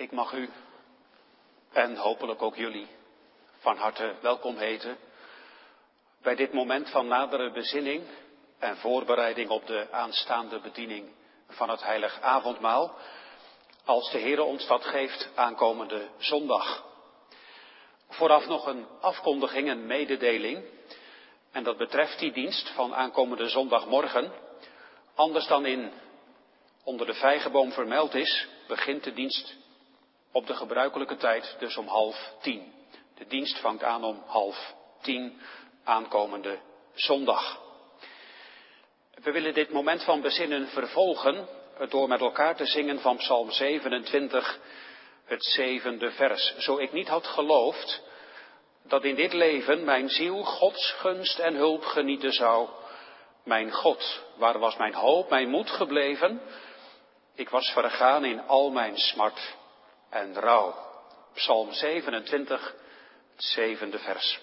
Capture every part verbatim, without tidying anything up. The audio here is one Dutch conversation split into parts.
Ik mag u en hopelijk ook jullie van harte welkom heten bij dit moment van nadere bezinning en voorbereiding op de aanstaande bediening van het heilig avondmaal, als de Heere ons dat geeft aankomende zondag. Vooraf nog een afkondiging en mededeling, en dat betreft die dienst van aankomende zondagmorgen. Anders dan in onder de vijgenboom vermeld is, begint de dienst op de gebruikelijke tijd, dus om half tien. De dienst vangt aan om half tien aankomende zondag. We willen dit moment van bezinnen vervolgen door met elkaar te zingen van Psalm zevenentwintig, het zevende vers. Zo ik niet had geloofd dat in dit leven mijn ziel Gods gunst en hulp genieten zou. Mijn God, waar was mijn hoop, mijn moed gebleven? Ik was vergaan in al mijn smart en rouw. Psalm zevenentwintig, het zevende vers.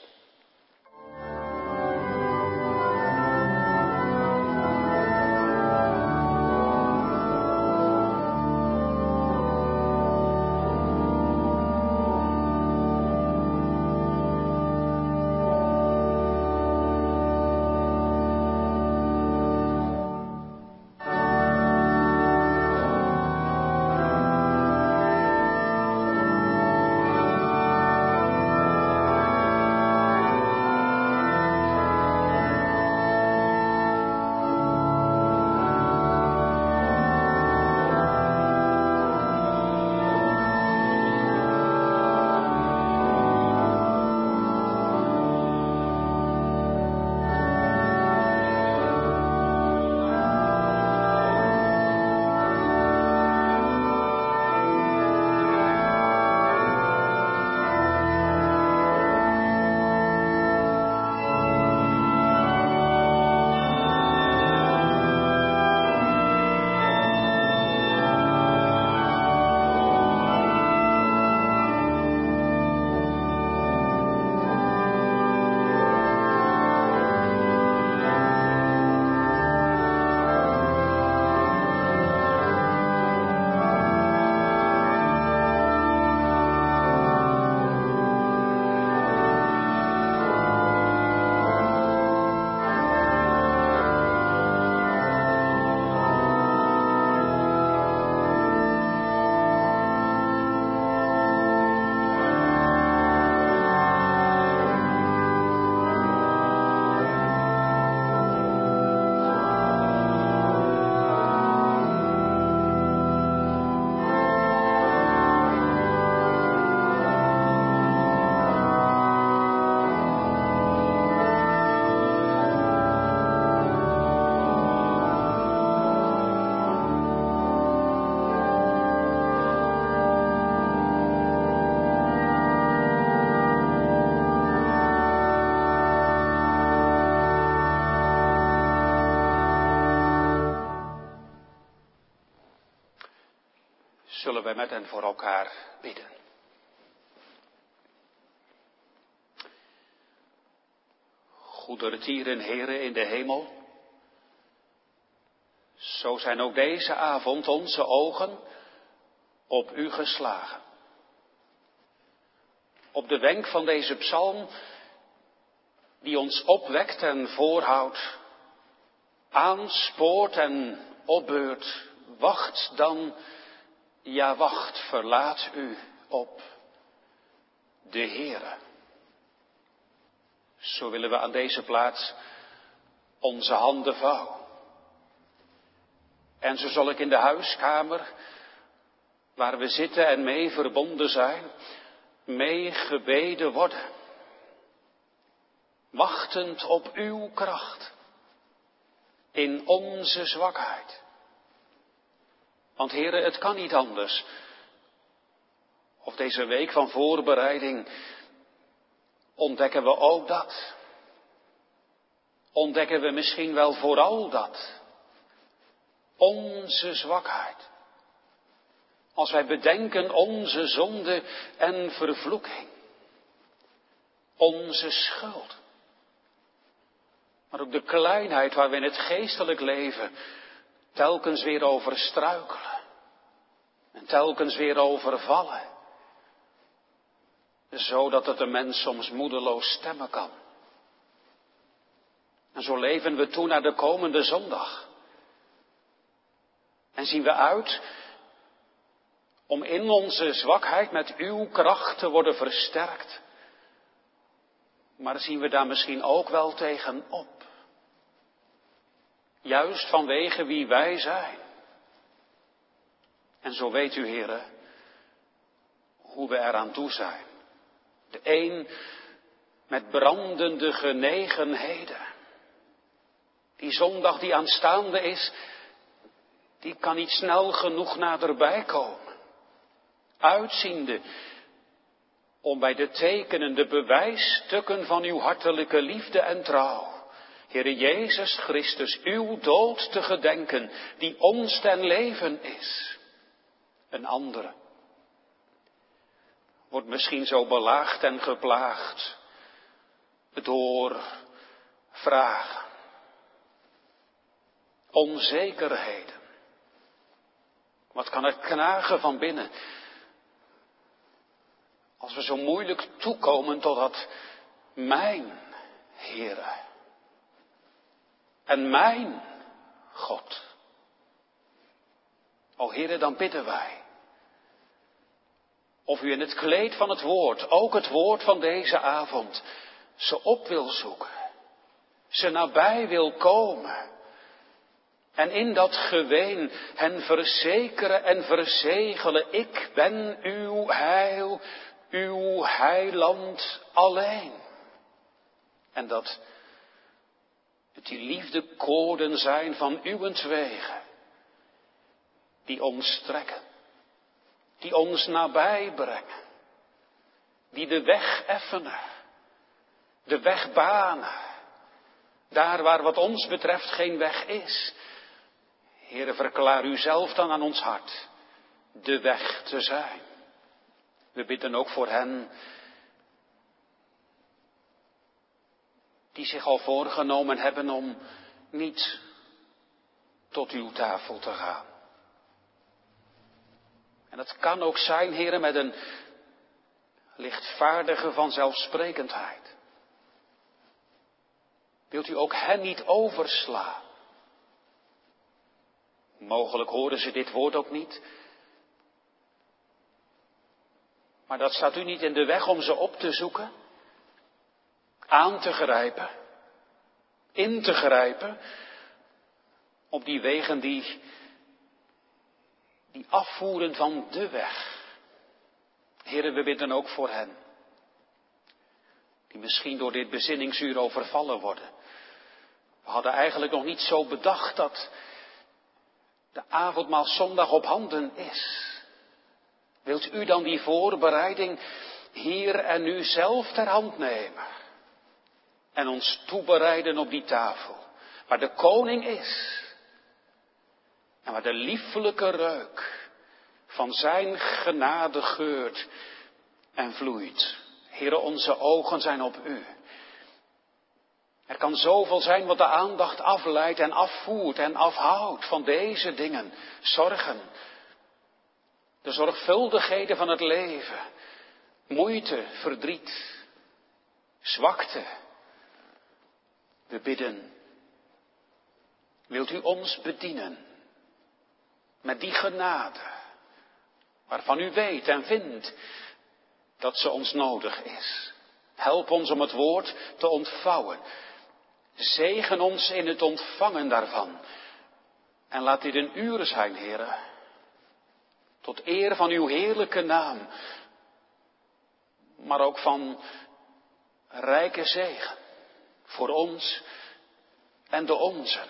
Zullen wij met en voor elkaar bidden. Goedertieren, Heere in de hemel, zo zijn ook deze avond onze ogen op u geslagen. Op de wenk van deze psalm, die ons opwekt en voorhoudt, aanspoort en opbeurt, wacht dan. Ja, wacht, verlaat u op de Heere. Zo willen we aan deze plaats onze handen vouwen. En zo zal ik in de huiskamer, waar we zitten en mee verbonden zijn, mee gebeden worden. Wachtend op uw kracht in onze zwakheid. Want Heere, het kan niet anders. Of deze week van voorbereiding ontdekken we ook dat. Ontdekken we misschien wel vooral dat. Onze zwakheid. Als wij bedenken onze zonde en vervloeking. Onze schuld. Maar ook de kleinheid waar we in het geestelijk leven telkens weer over struikelen. En telkens weer overvallen. Zodat het de mens soms moedeloos stemmen kan. En zo leven we toe naar de komende zondag. En zien we uit om in onze zwakheid met uw kracht te worden versterkt. Maar zien we daar misschien ook wel tegen op. Juist vanwege wie wij zijn. En zo weet u, Heere, hoe we eraan toe zijn. De een met brandende genegenheden. Die zondag die aanstaande is, die kan niet snel genoeg naderbij komen. Uitziende om bij de tekenen, de bewijsstukken van uw hartelijke liefde en trouw, Heere Jezus Christus, uw dood te gedenken, die ons ten leven is. Een andere wordt misschien zo belaagd en geplaagd door vragen, onzekerheden. Wat kan het knagen van binnen als we zo moeilijk toekomen tot dat mijn Heere en mijn God. O Heere, dan bidden wij. Of u in het kleed van het woord, ook het woord van deze avond, ze op wil zoeken. Ze nabij wil komen. En in dat geween hen verzekeren en verzegelen. Ik ben uw heil, uw heiland alleen. En dat het die liefdekoorden zijn van uwentwege. Die ons strekken. Die ons nabij brengen. Die de weg effenen. De weg banen. Daar waar wat ons betreft geen weg is. Heere, verklaar u zelf dan aan ons hart de weg te zijn. We bidden ook voor hen die zich al voorgenomen hebben om niet tot uw tafel te gaan. En het kan ook zijn, Heere, met een lichtvaardige vanzelfsprekendheid. Wilt u ook hen niet overslaan? Mogelijk horen ze dit woord ook niet. Maar dat staat u niet in de weg om ze op te zoeken, aan te grijpen, in te grijpen, op die wegen die, die afvoeren van de weg. Heren, we bidden ook voor hen, die misschien door dit bezinningsuur overvallen worden. We hadden eigenlijk nog niet zo bedacht dat de avondmaalszondag op handen is. Wilt u dan die voorbereiding hier en nu zelf ter hand nemen? En ons toebereiden op die tafel, waar de koning is. En waar de liefelijke reuk van zijn genade geurt en vloeit. Heere, onze ogen zijn op u. Er kan zoveel zijn wat de aandacht afleidt en afvoert en afhoudt van deze dingen. Zorgen. De zorgvuldigheden van het leven. Moeite, verdriet. Zwakte. We bidden. Wilt u ons bedienen. Met die genade. Waarvan u weet en vindt dat ze ons nodig is. Help ons om het woord te ontvouwen. Zegen ons in het ontvangen daarvan. En laat dit een uur zijn, Heere. Tot eer van uw heerlijke naam. Maar ook van rijke zegen. Voor ons en de onzen.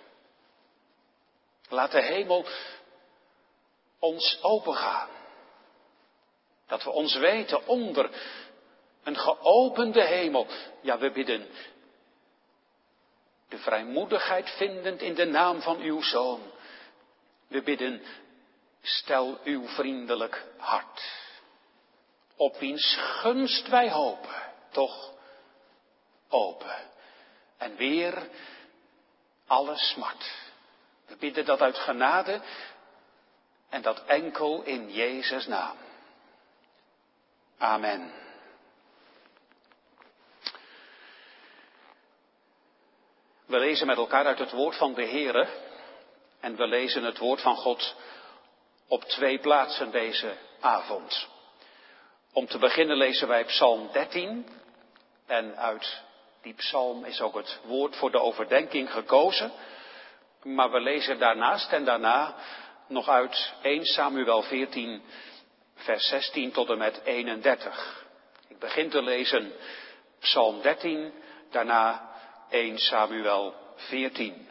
Laat de hemel ons opengaan. Dat we ons weten onder een geopende hemel. Ja, we bidden. De vrijmoedigheid vindend in de naam van uw Zoon. We bidden, stel uw vriendelijk hart. Op wiens gunst wij hopen, toch open. En weer alle smart. We bidden dat uit genade En dat enkel in Jezus' naam. Amen. We lezen met elkaar uit het woord van de Heere. En we lezen het woord van God op twee plaatsen deze avond. Om te beginnen lezen wij Psalm dertien. En uit die psalm is ook het woord voor de overdenking gekozen. Maar we lezen daarnaast en daarna nog uit eerste Samuel veertien, vers zestien tot en met eenendertig. Ik begin te lezen Psalm dertien, daarna eerste Samuel veertien.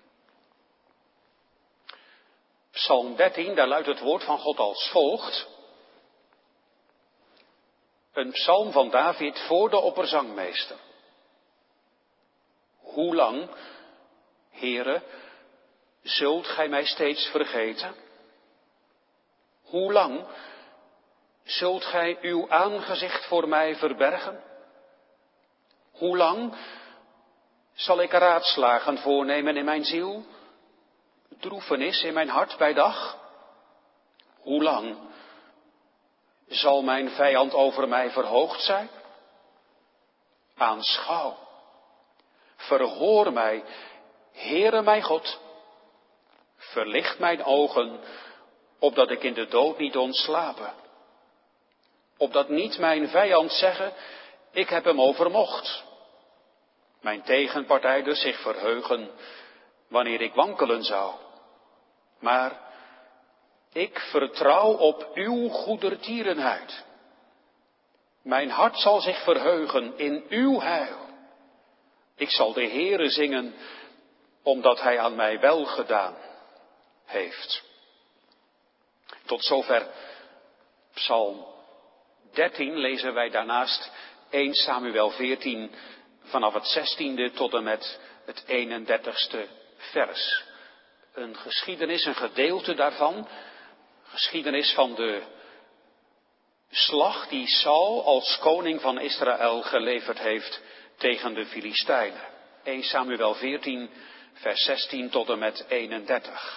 Psalm dertien, daar luidt het woord van God als volgt. Een psalm van David voor de opperzangmeester. Hoe lang, Heere, zult gij mij steeds vergeten? Hoe lang zult gij uw aangezicht voor mij verbergen? Hoe lang zal ik raadslagen voornemen in mijn ziel? Droefenis in mijn hart bij dag? Hoe lang zal mijn vijand over mij verhoogd zijn? Aanschouw, verhoor mij, Heere mijn God. Verlicht mijn ogen, opdat ik in de dood niet ontslapen. Opdat niet mijn vijand zeggen, ik heb hem overmocht. Mijn tegenpartijders zich verheugen, wanneer ik wankelen zou. Maar ik vertrouw op uw goedertierenheid. Mijn hart zal zich verheugen in uw heil. Ik zal de Heere zingen, omdat hij aan mij wel gedaan heeft. Tot zover Psalm dertien lezen wij daarnaast eerste Samuel veertien vanaf het zestiende tot en met het eenendertigste vers. Een geschiedenis, een gedeelte daarvan, geschiedenis van de slag die Saul als koning van Israël geleverd heeft tegen de Filistijnen. eerste Samuel veertien, vers zestien tot en met eenendertig.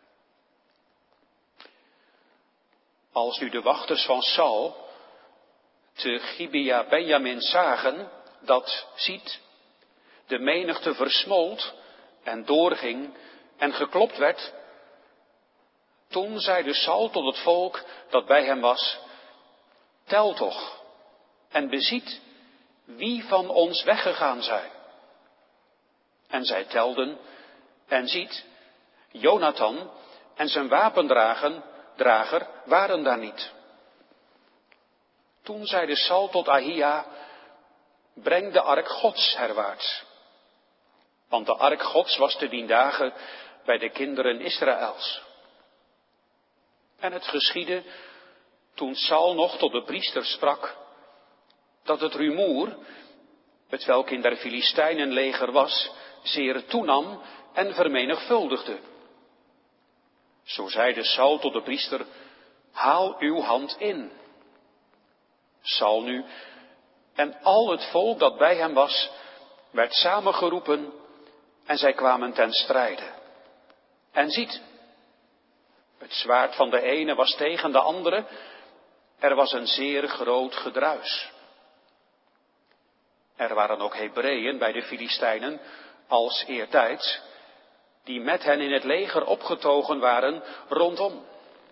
Als nu de wachters van Saul te Gibea Benjamin zagen, dat, ziet, de menigte versmolt en doorging en geklopt werd, toen zeide Saul tot het volk dat bij hem was, tel toch en beziet wie van ons weggegaan zijn. En zij telden en ziet, Jonathan en zijn wapendrager drager waren daar niet. Toen zeide Saul tot Ahia, breng de ark Gods herwaarts. Want de ark Gods was te dien dagen bij de kinderen Israëls. En het geschiedde, toen Saul nog tot de priester sprak, dat het rumoer, het welk in der Filistijnen leger was, zeer toenam en vermenigvuldigde. Zo zeide Saul tot de priester, haal uw hand in. Saul nu en al het volk dat bij hem was, werd samengeroepen en zij kwamen ten strijde. En ziet, het zwaard van de ene was tegen de andere, er was een zeer groot gedruis. Er waren ook Hebreeën bij de Filistijnen, als eertijds, die met hen in het leger opgetogen waren rondom.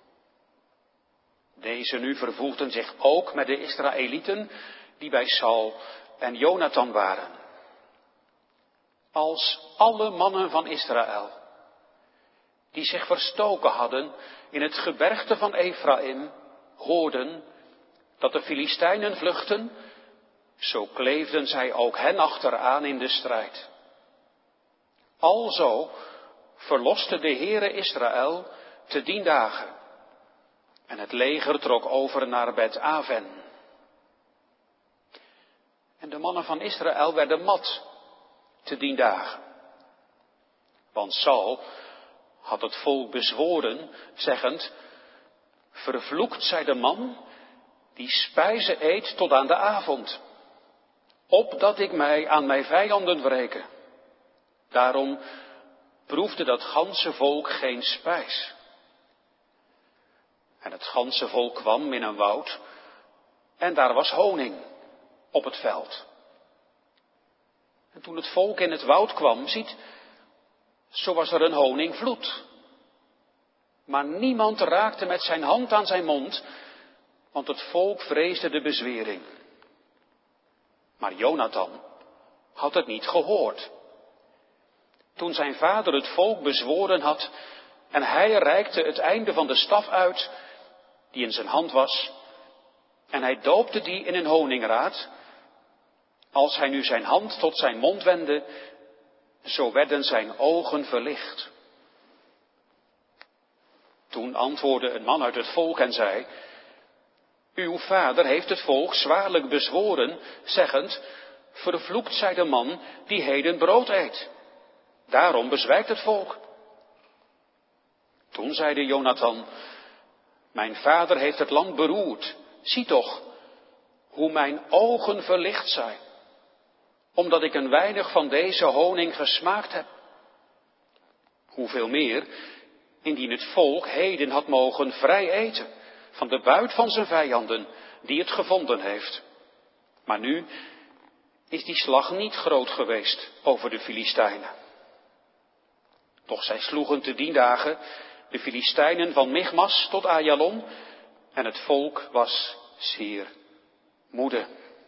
Deze nu vervoegden zich ook met de Israëlieten die bij Saul en Jonathan waren. Als alle mannen van Israël, die zich verstoken hadden in het gebergte van Efraïm, hoorden dat de Filistijnen vluchtten, zo kleefden zij ook hen achteraan in de strijd. Alzo verloste de Heere Israël te dien dagen. En het leger trok over naar Bet-Aven. En de mannen van Israël werden mat te dien dagen. Want Saul had het volk bezworen, zeggend, vervloekt zij de man die spijze eet tot aan de avond, opdat ik mij aan mijn vijanden wreke. Daarom proefde dat ganse volk geen spijs. En het ganse volk kwam in een woud en daar was honing op het veld. En toen het volk in het woud kwam, ziet, zo was er een honingvloed. Maar niemand raakte met zijn hand aan zijn mond, want het volk vreesde de bezwering. Maar Jonathan had het niet gehoord. Toen zijn vader het volk bezworen had en hij reikte het einde van de staf uit die in zijn hand was en hij doopte die in een honingraad. Als hij nu zijn hand tot zijn mond wendde, zo werden zijn ogen verlicht. Toen antwoordde een man uit het volk en zei, uw vader heeft het volk zwaarlijk bezworen, zeggend, vervloekt zij de man die heden brood eet. Daarom bezwijkt het volk. Toen zeide Jonathan, mijn vader heeft het land beroerd. Zie toch, hoe mijn ogen verlicht zijn, omdat ik een weinig van deze honing gesmaakt heb. Hoeveel meer, indien het volk heden had mogen vrij eten van de buit van zijn vijanden, die het gevonden heeft. Maar nu is die slag niet groot geweest over de Filistijnen. Doch zij sloegen te dien dagen de Filistijnen van Michmas tot Ajalon en het volk was zeer moede.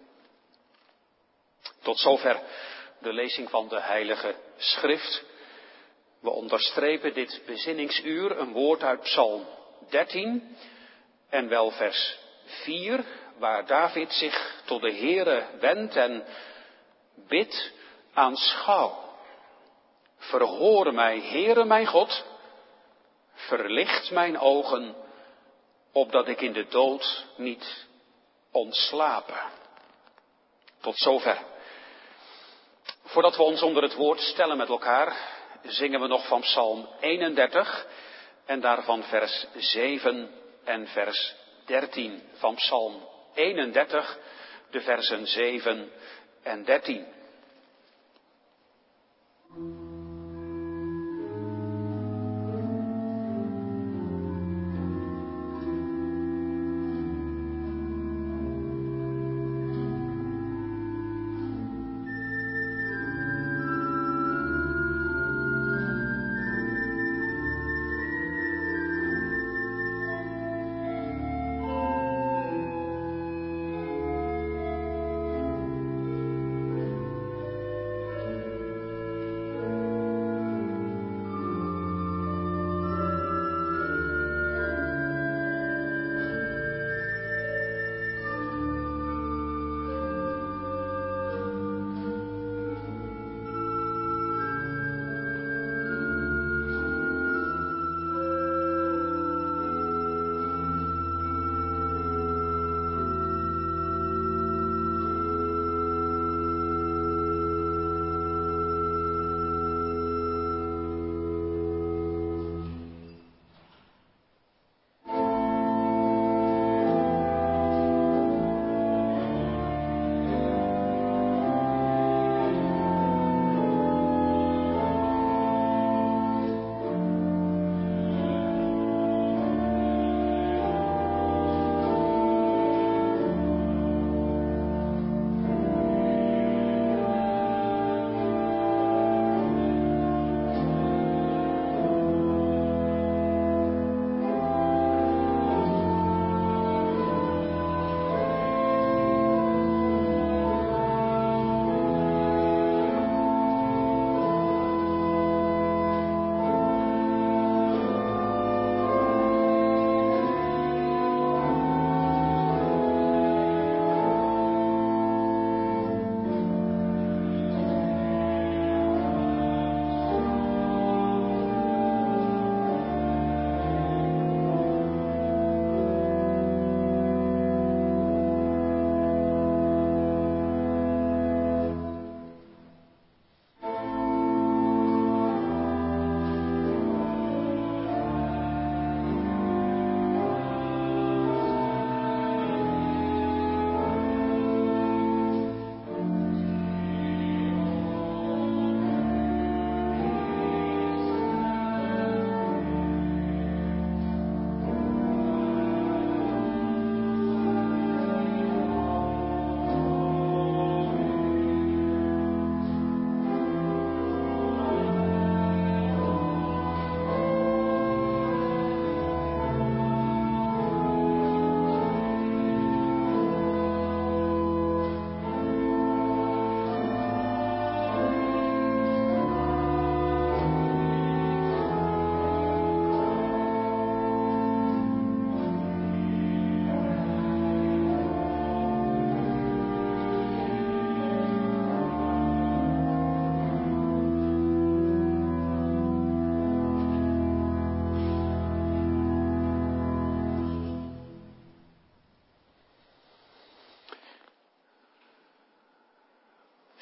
Tot zover de lezing van de Heilige Schrift. We onderstrepen dit bezinningsuur een woord uit Psalm dertien en wel vers vier, waar David zich tot de Heere wendt en bidt, aanschouw. Verhoor mij, Heere mijn God, verlicht mijn ogen, opdat ik in de dood niet ontslapen. Tot zover. Voordat we ons onder het woord stellen met elkaar, zingen we nog van Psalm eenendertig en daarvan vers zeven en vers dertien. Van Psalm eenendertig, de versen zeven en dertien.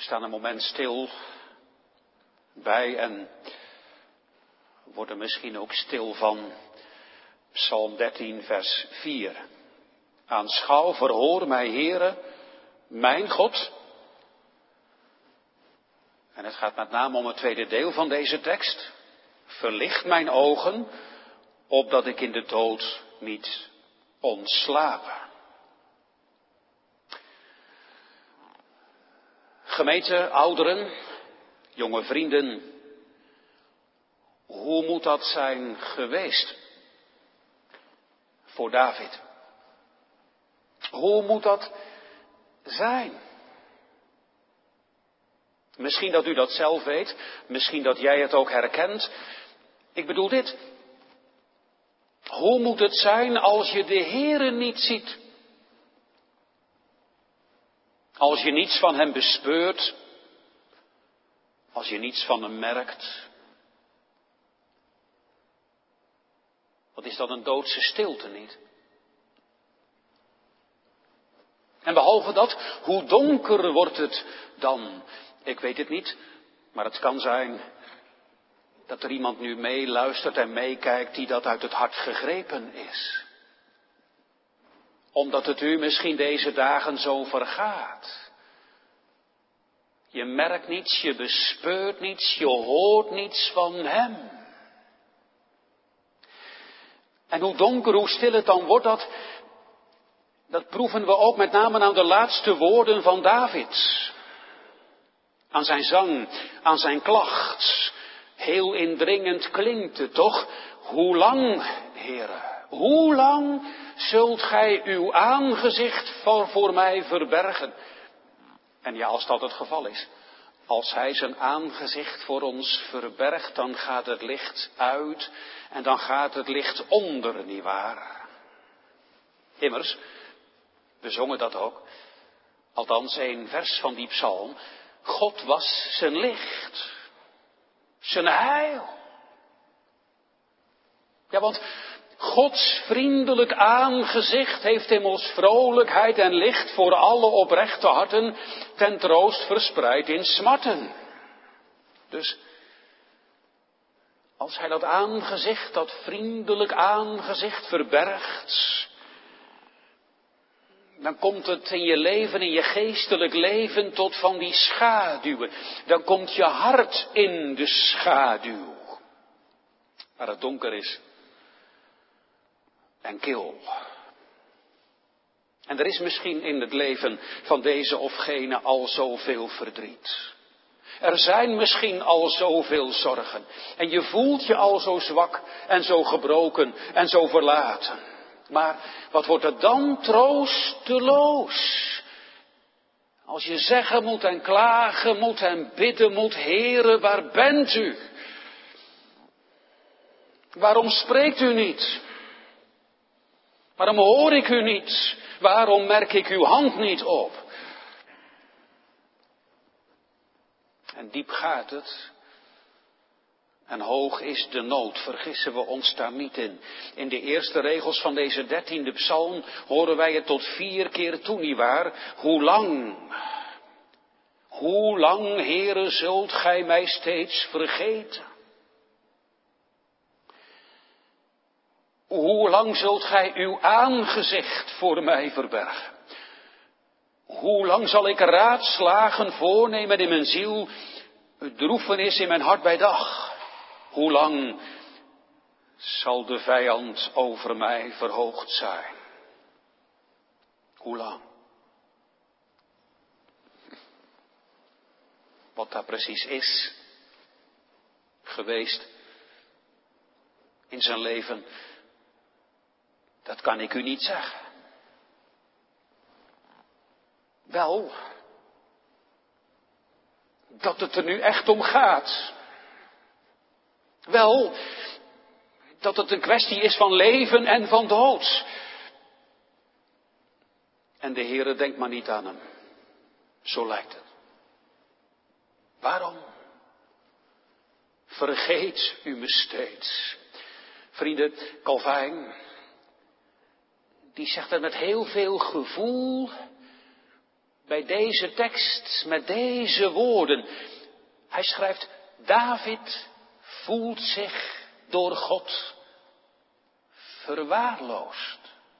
staan een moment stil bij en worden misschien ook stil van Psalm dertien, vers vier. Aanschouw, verhoor mij, Heere, mijn God. En het gaat met name om het tweede deel van deze tekst. Verlicht mijn ogen, opdat ik in de dood niet ontslapen. Gemeente, ouderen, jonge vrienden, hoe moet dat zijn geweest voor David? Hoe moet dat zijn? Misschien dat u dat zelf weet, misschien dat jij het ook herkent. Ik bedoel dit. Hoe moet het zijn als je de Heere niet ziet? Als je niets van hem bespeurt, als je niets van hem merkt. Wat is dat een doodse stilte niet? En behalve dat, hoe donker wordt het dan? Ik weet het niet, maar het kan zijn dat er iemand nu meeluistert en meekijkt die dat uit het hart gegrepen is. Omdat het u misschien deze dagen zo vergaat. Je merkt niets, je bespeurt niets, je hoort niets van hem. En hoe donker, hoe stil het dan wordt, dat, dat proeven we ook met name aan de laatste woorden van David. Aan zijn zang, aan zijn klacht. Heel indringend klinkt het toch? Hoe lang, Heere, hoe lang zult gij uw aangezicht voor, voor mij verbergen? En ja, als dat het geval is, als hij zijn aangezicht voor ons verbergt, dan gaat het licht uit en dan gaat het licht onder, nietwaar? Immers, we zongen dat ook, althans een vers van die psalm, God was zijn licht, zijn heil. Ja, want Gods vriendelijk aangezicht heeft immers vrolijkheid en licht voor alle oprechte harten ten troost verspreid in smarten. Dus als hij dat aangezicht, dat vriendelijk aangezicht verbergt, dan komt het in je leven, in je geestelijk leven tot van die schaduwen. Dan komt je hart in de schaduw, waar het donker is en kil. En er is misschien in het leven van deze of gene al zoveel verdriet. Er zijn misschien al zoveel zorgen. En je voelt je al zo zwak en zo gebroken en zo verlaten. Maar wat wordt er dan troosteloos? Als je zeggen moet en klagen moet en bidden moet, Heere, waar bent u? Waarom spreekt u niet? Waarom hoor ik u niet? Waarom merk ik uw hand niet op? En diep gaat het. En hoog is de nood, vergissen we ons daar niet in. In de eerste regels van deze dertiende psalm horen wij het tot vier keer toe, nietwaar? Hoe lang, hoe lang, Heere, zult gij mij steeds vergeten? Hoe lang zult gij uw aangezicht voor mij verbergen? Hoe lang zal ik raadslagen voornemen in mijn ziel, droefenis in mijn hart bij dag? Hoe lang zal de vijand over mij verhoogd zijn? Hoe lang? Wat daar precies is geweest in zijn leven, dat kan ik u niet zeggen. Wel, dat het er nu echt om gaat. Wel, dat het een kwestie is van leven en van dood. En de Heere denkt maar niet aan hem. Zo lijkt het. Waarom? Vergeet u me steeds. Vrienden, Calvijn, die zegt het met heel veel gevoel, bij deze tekst, met deze woorden. Hij schrijft, David voelt zich door God verwaarloosd.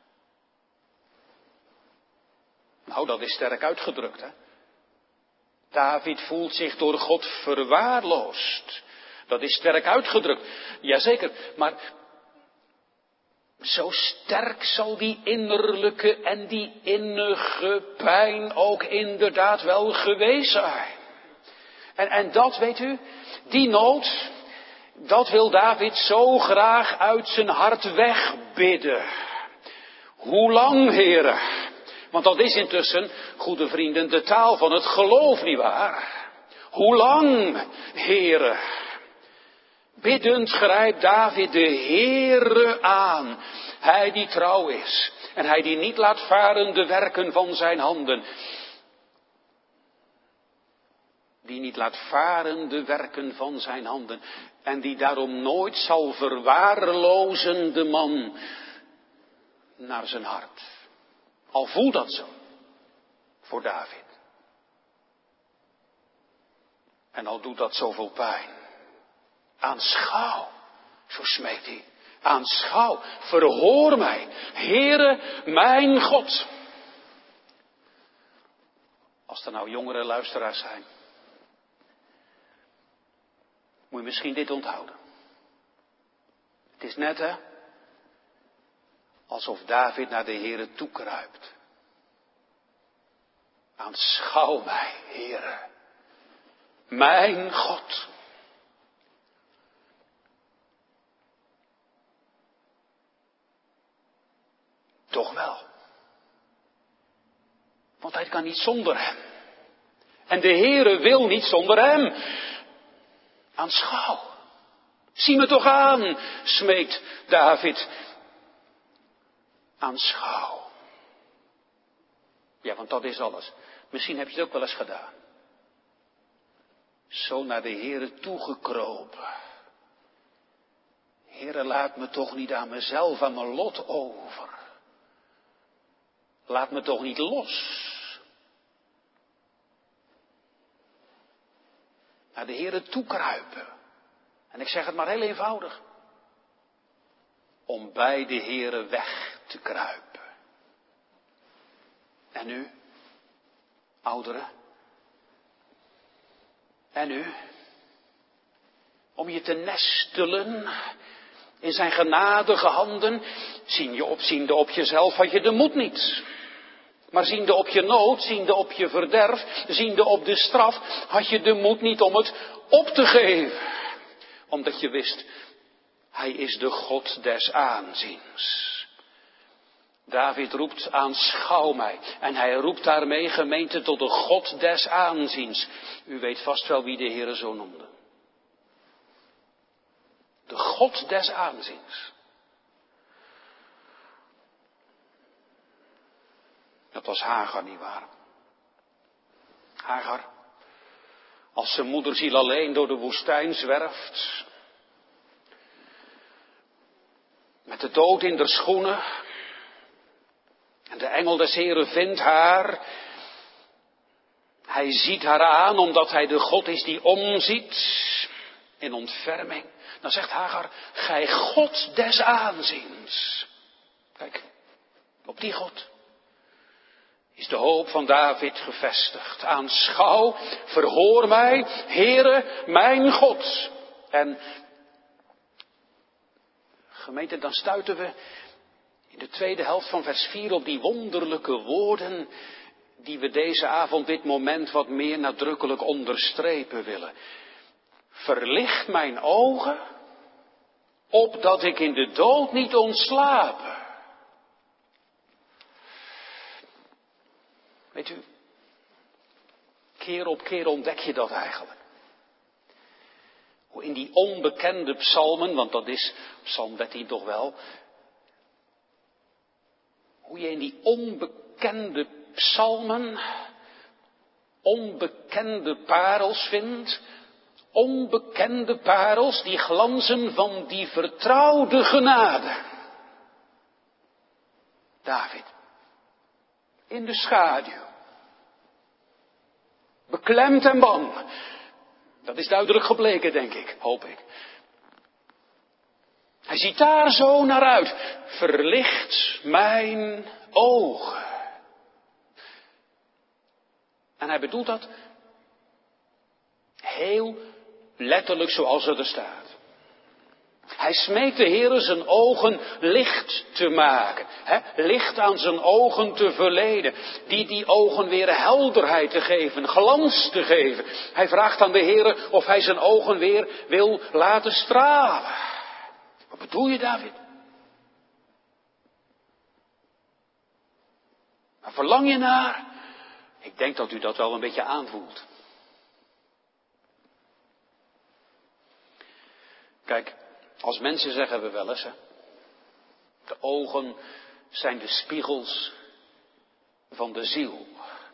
Nou, dat is sterk uitgedrukt, hè. David voelt zich door God verwaarloosd. Dat is sterk uitgedrukt. Jazeker, maar zo sterk zal die innerlijke en die innige pijn ook inderdaad wel geweest zijn. En, en dat, weet u, die nood, dat wil David zo graag uit zijn hart wegbidden. Hoe lang, Heere? Want dat is intussen, goede vrienden, de taal van het geloof, nietwaar? Hoe lang, Heere? Biddend grijpt David de Heere aan. Hij die trouw is. En hij die niet laat varen de werken van zijn handen. Die niet laat varen de werken van zijn handen. En die daarom nooit zal verwaarlozen de man naar zijn hart. Al voelt dat zo. Voor David. En al doet dat zoveel pijn. Aanschouw, zo smeekt hij. Aanschouw, verhoor mij, Heere, mijn God. Als er nou jongere luisteraars zijn, moet je misschien dit onthouden. Het is net, hè, alsof David naar de Heere toekruipt. Aanschouw mij, Heere, mijn God. Toch wel. Want hij kan niet zonder hem. En de Heere wil niet zonder hem. Aanschouw. Zie me toch aan, smeekt David. Aanschouw. Ja, want dat is alles. Misschien heb je het ook wel eens gedaan. Zo naar de Heere toegekropen. Heere, laat me toch niet aan mezelf, aan mijn lot over. Laat me toch niet los. Naar de Heere toekruipen. En ik zeg het maar heel eenvoudig. Om bij de Heere weg te kruipen. En u, ouderen. En u. Om je te nestelen in zijn genadige handen. Zien je op, ziende op jezelf had je de moed niet. Maar ziende op je nood, ziende op je verderf, ziende op de straf, had je de moed niet om het op te geven. Omdat je wist, hij is de God des aanziens. David roept, aanschouw mij. En hij roept daarmee, gemeente, tot de God des aanziens. U weet vast wel wie de Heere zo noemde. De God des aanziens. Dat was Hagar, nietwaar? Hagar, als zijn moederziel alleen door de woestijn zwerft, met de dood in de schoenen, en de engel des Heeren vindt haar, hij ziet haar aan omdat hij de God is die omziet, in ontferming. Dan zegt Hagar, gij God des aanziens. Kijk, op die God is de hoop van David gevestigd. Aanschouw, verhoor mij, Heere, mijn God. En gemeente, dan stuiten we in de tweede helft van vers vier op die wonderlijke woorden die we deze avond, dit moment, wat meer nadrukkelijk onderstrepen willen. Verlicht mijn ogen, opdat ik in de dood niet ontslapen. Weet u, keer op keer ontdek je dat eigenlijk. Hoe in die onbekende psalmen, want dat is psalm dertien toch wel. Hoe je in die onbekende psalmen onbekende parels vindt. Onbekende parels die glanzen van die vertrouwde genade. David. In de schaduw. Beklemd en bang. Dat is duidelijk gebleken, denk ik, hoop ik. Hij ziet daar zo naar uit. Verlicht mijn ogen. En hij bedoelt dat heel letterlijk zoals het er staat. Hij smeekt de Heere zijn ogen licht te maken. Hè? Licht aan zijn ogen te verlenen. Die die ogen weer helderheid te geven, glans te geven. Hij vraagt aan de Heere of hij zijn ogen weer wil laten stralen. Wat bedoel je, David? Waar verlang je naar? Ik denk dat u dat wel een beetje aanvoelt. Kijk, als mensen zeggen we wel eens, hè, de ogen zijn de spiegels van de ziel.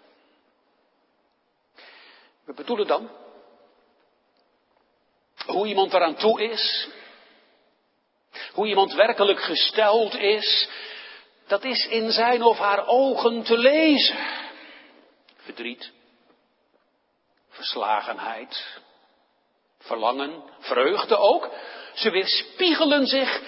We bedoelen dan hoe iemand eraan toe is, hoe iemand werkelijk gesteld is, dat is in zijn of haar ogen te lezen. Verdriet, verslagenheid, verlangen, vreugde ook. Ze weerspiegelen zich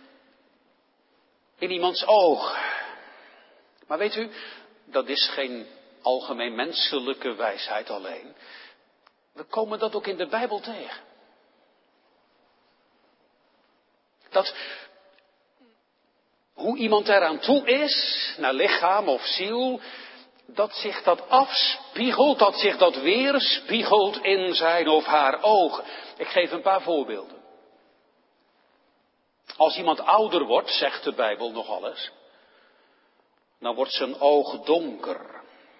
in iemands oog. Maar weet u, dat is geen algemeen menselijke wijsheid alleen. We komen dat ook in de Bijbel tegen. Dat hoe iemand eraan toe is, naar lichaam of ziel, dat zich dat afspiegelt, dat zich dat weerspiegelt in zijn of haar ogen. Ik geef een paar voorbeelden. Als iemand ouder wordt, zegt de Bijbel nogal eens, dan wordt zijn oog donker.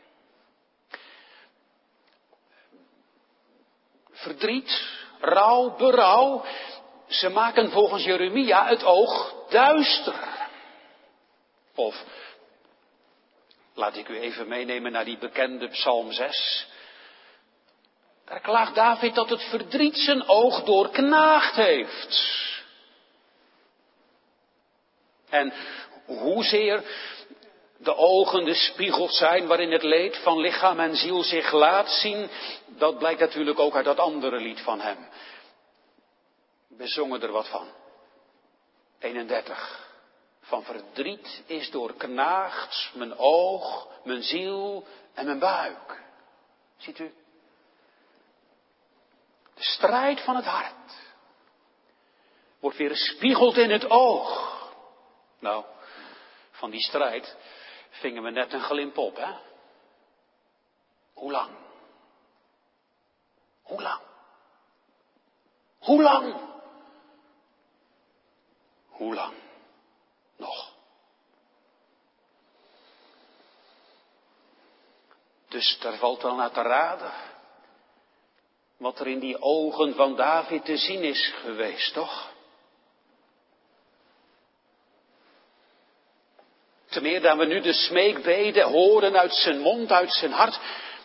Verdriet, rouw, berouw, ze maken volgens Jeremia het oog duister. Of, laat ik u even meenemen naar die bekende Psalm zes. Daar klaagt David dat het verdriet zijn oog doorknaagd heeft. En hoezeer de ogen de spiegels zijn waarin het leed van lichaam en ziel zich laat zien, dat blijkt natuurlijk ook uit dat andere lied van hem. We zongen er wat van. eenendertig. Van verdriet is doorknaagd mijn oog, mijn ziel en mijn buik. Ziet u? De strijd van het hart wordt weer gespiegeld in het oog. Nou, van die strijd vingen we net een glimp op, hè? Hoe lang? Hoe lang? Hoe lang? Hoe lang? Nog. Dus daar valt wel naar te raden wat er in die ogen van David te zien is geweest, toch? Te meer dan we nu de smeekbeden horen uit zijn mond, uit zijn hart.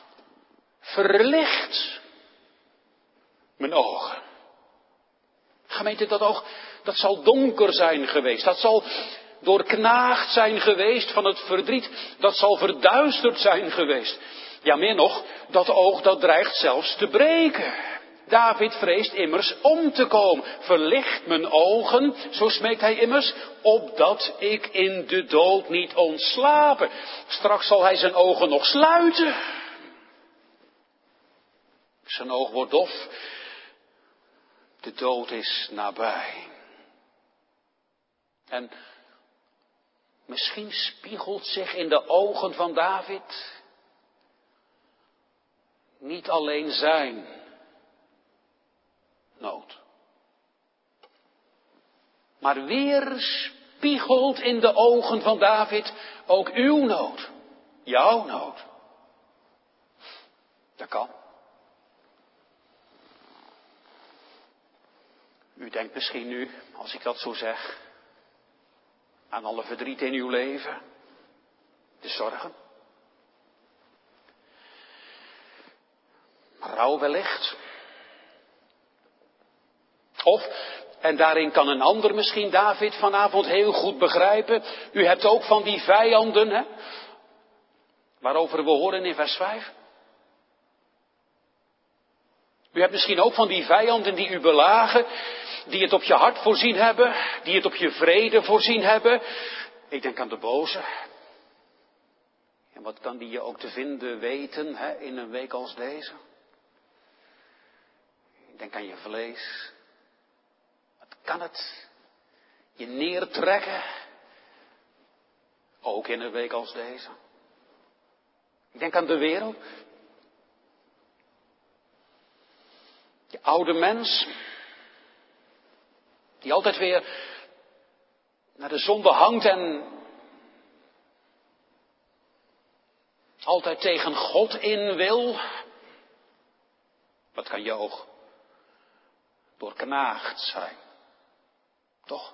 Verlicht mijn ogen. Gemeente, dat oog, dat zal donker zijn geweest. Dat zal doorknaagd zijn geweest van het verdriet. Dat zal verduisterd zijn geweest. Ja, meer nog, dat oog dat dreigt zelfs te breken. David vreest immers om te komen. Verlicht mijn ogen, zo smeekt hij immers, opdat ik in de dood niet ontslapen. Straks zal hij zijn ogen nog sluiten. Zijn oog wordt dof. De dood is nabij. En misschien spiegelt zich in de ogen van David niet alleen zijn nood, maar weer spiegelt in de ogen van David ook uw nood, jouw nood. Dat kan. U denkt misschien nu, als ik dat zo zeg, aan alle verdriet in uw leven, de zorgen. Rouw wellicht. Of, en daarin kan een ander misschien David vanavond heel goed begrijpen, u hebt ook van die vijanden, hè, waarover we horen in vers vijf. U hebt misschien ook van die vijanden die u belagen, die het op je hart voorzien hebben, die het op je vrede voorzien hebben. Ik denk aan de boze. En wat kan die je ook te vinden weten, hè, in een week als deze? Ik denk aan je vlees. Wat kan het je neertrekken? Ook in een week als deze. Ik denk aan de wereld. Die oude mens. Die altijd weer naar de zonde hangt en altijd tegen God in wil. Wat kan je oog doorknaagd zijn. Toch?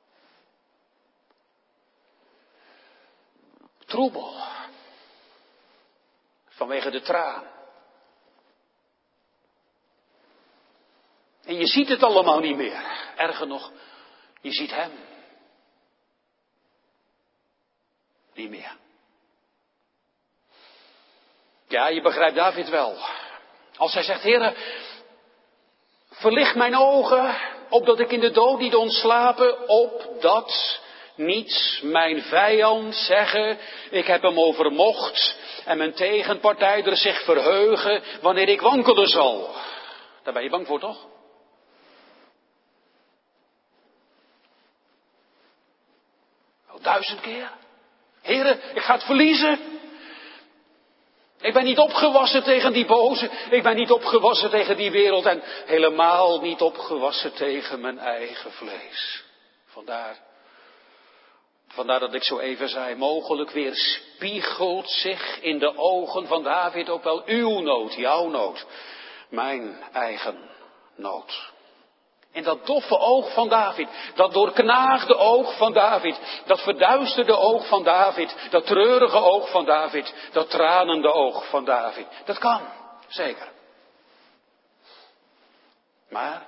Troebel. Vanwege de traan. En je ziet het allemaal niet meer. Erger nog, je ziet hem niet meer. Ja, je begrijpt David wel. Als hij zegt, Heere, verlicht mijn ogen, opdat ik in de dood niet ontslapen, opdat niets mijn vijand zeggen, ik heb hem overmocht, en mijn tegenpartij er zich verheugen, wanneer ik wankelen zal. Daar ben je bang voor, toch? Oh, duizend keer. Heere, ik ga het verliezen. Ik ben niet opgewassen tegen die boze. Ik ben niet opgewassen tegen die wereld. En helemaal niet opgewassen tegen mijn eigen vlees. Vandaar, vandaar dat ik zo even zei, mogelijk weer spiegelt zich in de ogen van David ook wel uw nood, jouw nood. Mijn eigen nood. In dat doffe oog van David, dat doorknaagde oog van David, dat verduisterde oog van David, dat treurige oog van David, dat tranende oog van David. Dat kan, zeker. Maar,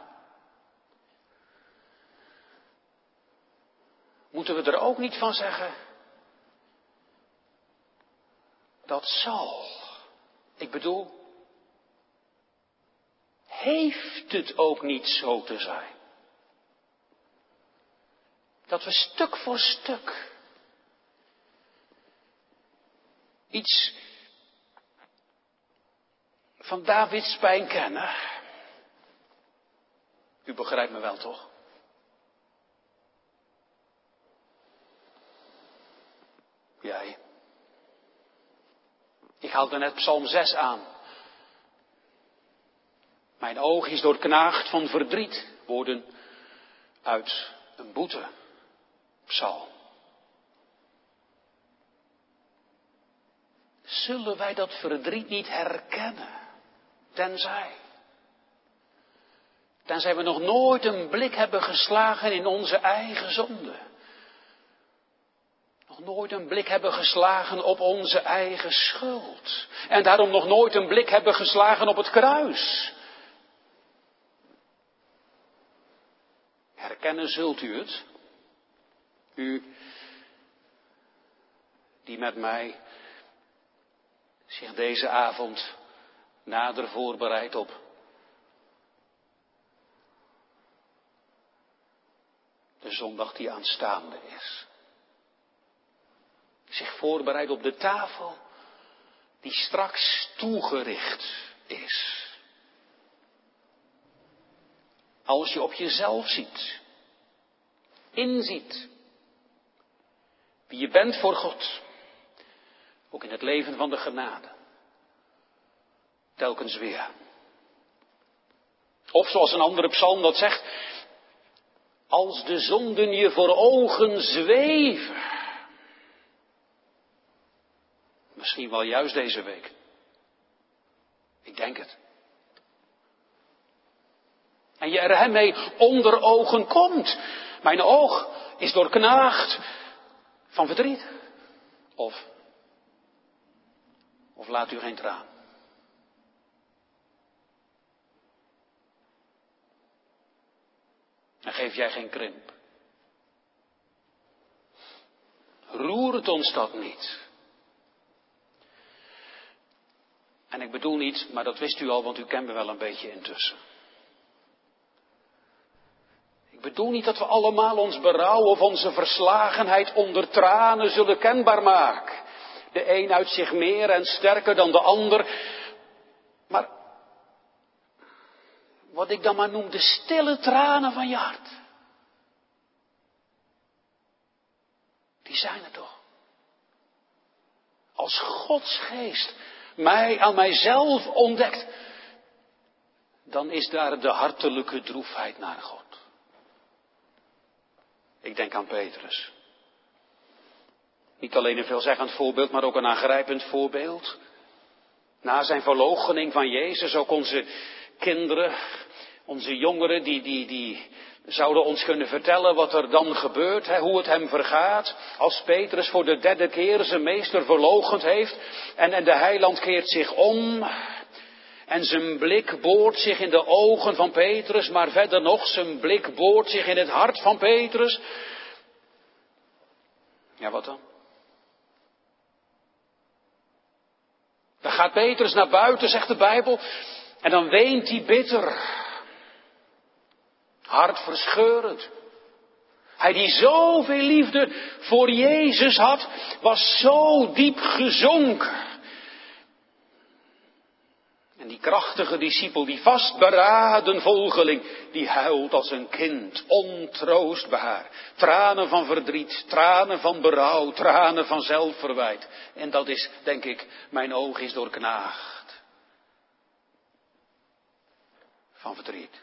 moeten we er ook niet van zeggen, dat zal, ik bedoel, heeft het ook niet zo te zijn. Dat we stuk voor stuk iets van Davids pijn kennen. U begrijpt me wel, toch? Jij. Ik haalde net Psalm zes aan. Mijn oog is doorknaagd van verdriet. Woorden uit een boete. Psalm. Zullen wij dat verdriet niet herkennen? Tenzij. Tenzij we nog nooit een blik hebben geslagen in onze eigen zonde. Nog nooit een blik hebben geslagen op onze eigen schuld. En daarom nog nooit een blik hebben geslagen op het kruis. Herkennen zult u het. U die met mij zich deze avond nader voorbereidt op de zondag die aanstaande is. Zich voorbereidt op de tafel die straks toegericht is. Als je op jezelf ziet, inziet wie je bent voor God, ook in het leven van de genade, telkens weer. Of zoals een andere psalm dat zegt, als de zonden je voor ogen zweven, misschien wel juist deze week, ik denk het. En je er hem mee onder ogen komt. Mijn oog is doorknaagd van verdriet. Of, of laat u geen traan. En geef jij geen krimp. Roert ons dat niet. En ik bedoel niet, maar dat wist u al, want u kent me wel een beetje intussen. Ik bedoel niet dat we allemaal ons berouw of onze verslagenheid onder tranen zullen kenbaar maken. De een uit zich meer en sterker dan de ander. Maar wat ik dan maar noem de stille tranen van je hart. Die zijn er toch. Als Gods geest mij aan mijzelf ontdekt, dan is daar de hartelijke droefheid naar God. Ik denk aan Petrus. Niet alleen een veelzeggend voorbeeld, maar ook een aangrijpend voorbeeld. Na zijn verloochening van Jezus, ook onze kinderen, onze jongeren, die, die, die zouden ons kunnen vertellen wat er dan gebeurt, hè, hoe het hem vergaat. Als Petrus voor de derde keer zijn meester verloochend heeft en, en de heiland keert zich om. En zijn blik boort zich in de ogen van Petrus, maar verder nog, zijn blik boort zich in het hart van Petrus. Ja, wat dan? Dan gaat Petrus naar buiten, zegt de Bijbel, en dan weent hij bitter. Hartverscheurend. Hij die zoveel liefde voor Jezus had, was zo diep gezonken. En die krachtige discipel, die vastberaden volgeling, die huilt als een kind, ontroostbaar. Tranen van verdriet, tranen van berouw, tranen van zelfverwijt. En dat is, denk ik, mijn oog is doorknaagd. Van verdriet.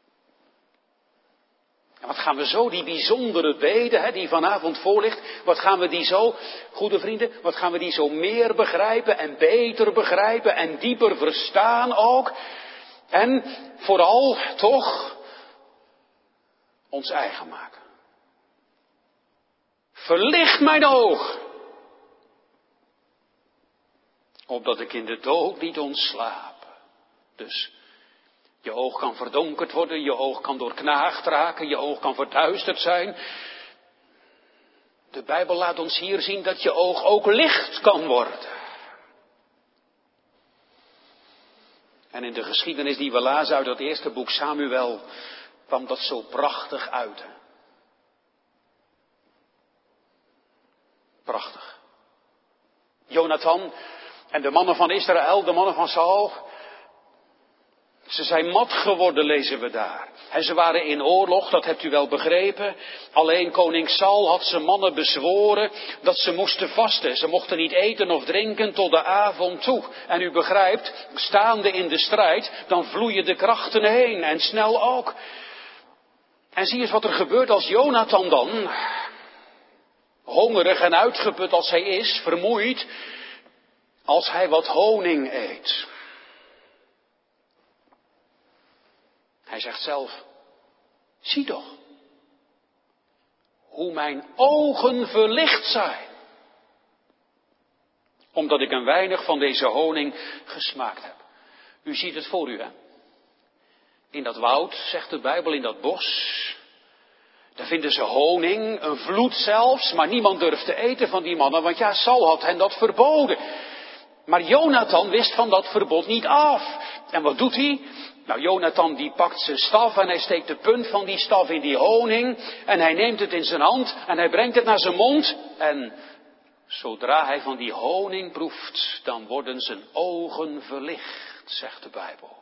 En wat gaan we zo, die bijzondere bede, hè, die vanavond voorligt, wat gaan we die zo, goede vrienden, wat gaan we die zo meer begrijpen en beter begrijpen en dieper verstaan ook. En vooral toch ons eigen maken. Verlicht mijn oog, opdat ik in de dood niet ontslaap. Dus je oog kan verdonkerd worden, je oog kan doorknaagd raken, je oog kan verduisterd zijn. De Bijbel laat ons hier zien dat je oog ook licht kan worden. En in de geschiedenis die we lazen uit dat eerste boek Samuel kwam dat zo prachtig uit. Hè? Prachtig. Jonathan en de mannen van Israël, de mannen van Saul, ze zijn mat geworden, lezen we daar. En ze waren in oorlog, dat hebt u wel begrepen. Alleen koning Saul had zijn mannen bezworen dat ze moesten vasten. Ze mochten niet eten of drinken tot de avond toe. En u begrijpt, staande in de strijd, dan vloeien de krachten heen en snel ook. En zie eens wat er gebeurt als Jonathan dan, hongerig en uitgeput als hij is, vermoeid, als hij wat honing eet. Hij zegt zelf, zie toch, hoe mijn ogen verlicht zijn, omdat ik een weinig van deze honing gesmaakt heb. U ziet het voor u, hè? In dat woud, zegt de Bijbel, in dat bos, daar vinden ze honing, een vloed zelfs, maar niemand durft te eten van die mannen, want ja, Saul had hen dat verboden. Maar Jonathan wist van dat verbod niet af. En wat doet hij? Nou, Jonathan die pakt zijn staf en hij steekt de punt van die staf in die honing. En hij neemt het in zijn hand en hij brengt het naar zijn mond. En zodra hij van die honing proeft, dan worden zijn ogen verlicht, zegt de Bijbel.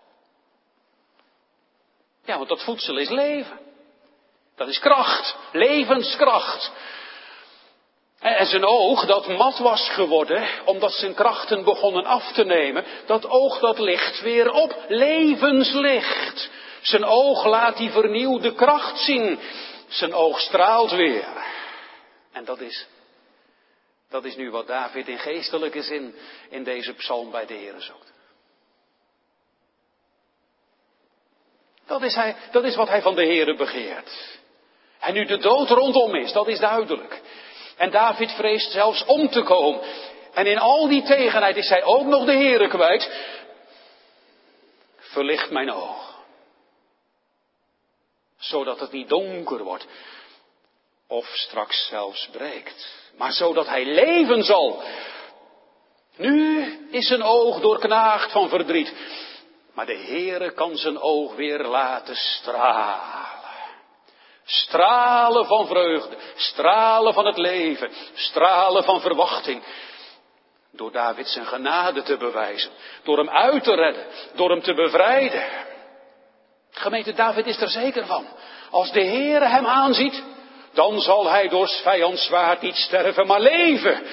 Ja, want dat voedsel is leven. Dat is kracht, levenskracht. En zijn oog, dat mat was geworden, omdat zijn krachten begonnen af te nemen, dat oog dat licht weer op, levenslicht. Zijn oog laat die vernieuwde kracht zien. Zijn oog straalt weer. En dat is, dat is nu wat David in geestelijke zin in deze psalm bij de Heere zoekt. Dat is, hij, dat is wat hij van de Heere begeert. En nu de dood rondom is, dat is duidelijk. En David vreest zelfs om te komen. En in al die tegenheid is hij ook nog de Heere kwijt. Verlicht mijn oog. Zodat het niet donker wordt. Of straks zelfs breekt. Maar zodat hij leven zal. Nu is zijn oog doorknaagd van verdriet. Maar de Heere kan zijn oog weer laten stralen. Stralen van vreugde, stralen van het leven, stralen van verwachting. Door David zijn genade te bewijzen, door hem uit te redden, door hem te bevrijden. Gemeente, David is er zeker van. Als de Heere hem aanziet, dan zal hij door 's vijands zwaard niet sterven, maar leven.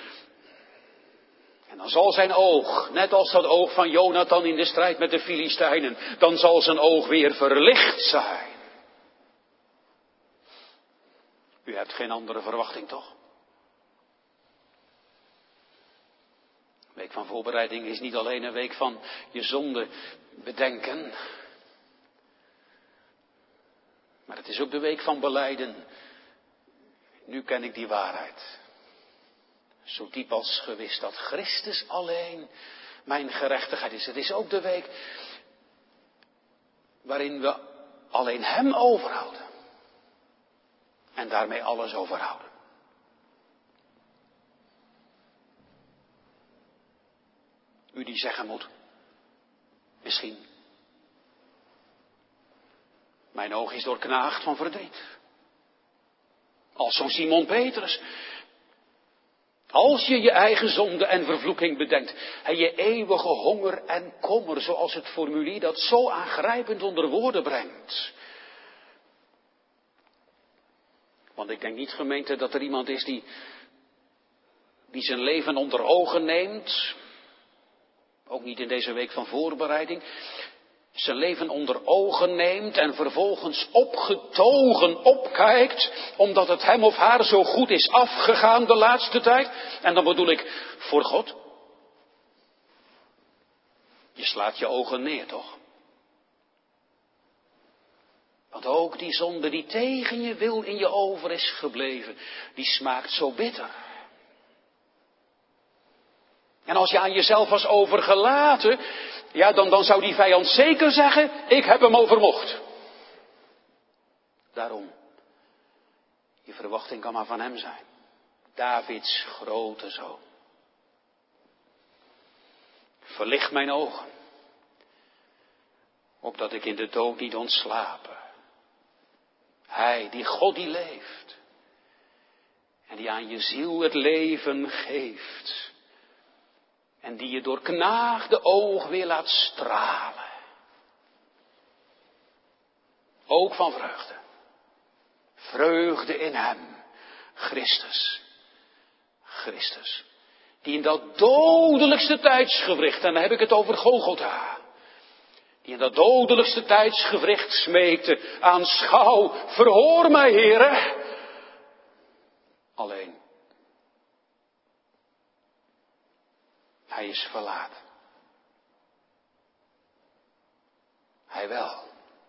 En dan zal zijn oog, net als dat oog van Jonathan in de strijd met de Filistijnen, dan zal zijn oog weer verlicht zijn. U hebt geen andere verwachting, toch? Week van voorbereiding is niet alleen een week van je zonde bedenken. Maar het is ook de week van belijden. Nu ken ik die waarheid. Zo diep als gewist dat Christus alleen mijn gerechtigheid is. Het is ook de week waarin we alleen Hem overhouden. En daarmee alles overhouden. U die zeggen moet, misschien, mijn oog is doorknaagd van verdriet. Als zo'n Simon Petrus. Als je je eigen zonde en vervloeking bedenkt. En je eeuwige honger en kommer, zoals het formulier dat zo aangrijpend onder woorden brengt. Want ik denk niet, gemeente, dat er iemand is die, die zijn leven onder ogen neemt. Ook niet in deze week van voorbereiding. Zijn leven onder ogen neemt en vervolgens opgetogen opkijkt, omdat het hem of haar zo goed is afgegaan de laatste tijd. En dan bedoel ik voor God. Je slaat je ogen neer, toch? Want ook die zonde die tegen je wil in je over is gebleven, die smaakt zo bitter. En als je aan jezelf was overgelaten, ja, dan, dan zou die vijand zeker zeggen, ik heb hem overmocht. Daarom, je verwachting kan maar van hem zijn. Davids grote zoon. Verlicht mijn ogen, opdat ik in de dood niet ontslapen. Hij, die God die leeft, en die aan je ziel het leven geeft. En die je door knaagde oog weer laat stralen. Ook van vreugde. Vreugde in hem. Christus. Christus. Die in dat dodelijkste tijdsgewricht, en dan heb ik het over Golgotha. Die in dat dodelijkste tijdsgewricht smeekte. Aanschouw, verhoor mij, Heere. Alleen. Hij is verlaten. Hij wel.